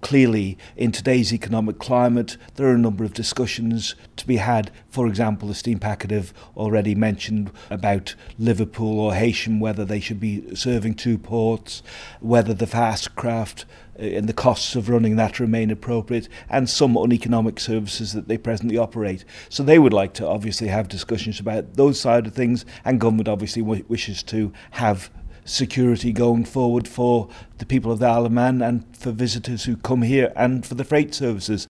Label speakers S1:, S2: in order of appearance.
S1: clearly, in today's economic climate, there are a number of discussions to be had. For example, the steam packet have already mentioned about Liverpool or Heysham, whether they should be serving two ports, whether the fast craft and the costs of running that remain appropriate, and some uneconomic services that they presently operate. So they would like to obviously have discussions about those side of things, and government obviously wishes to have security going forward for the people of the Isle of Man and for visitors who come here and for the freight services.